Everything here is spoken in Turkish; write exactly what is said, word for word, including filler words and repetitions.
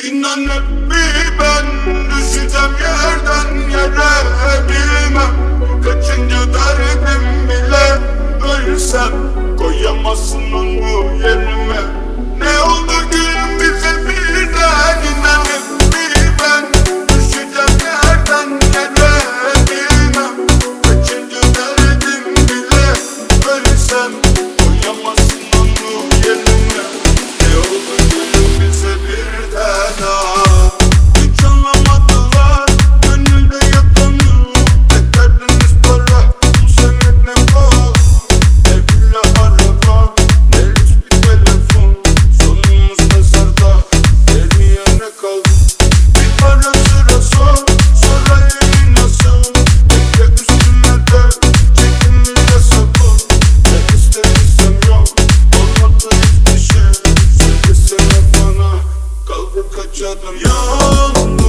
İnan hep bir ben düşeceğim yerden yere, bilmem kaçıncı derdim bile. Ölsem koyamazsın onu yerime. Ne oldu gülüm bize birden? İnan hep bir ben düşeceğim yerden yere, bilmem kaçıncı derdim bile. Ölsem koyamazsın onu yerime. Ne oldu gülüm bize birden? Ah, hiç anlamadılar gönülde yatanı. Ne derdiniz para, bu senet ne bu? Ne villa araba, ne lüks bir telefon. Sonumuz mezarda, vermeyene kaldı. Bir ara sıra sor, sonra evi nasıl? Bekle üstüne de, çekimle sabır. Ne istersem yok, olmadı hiçbir şey. Söylesene bana, kaldı kaç adım yol.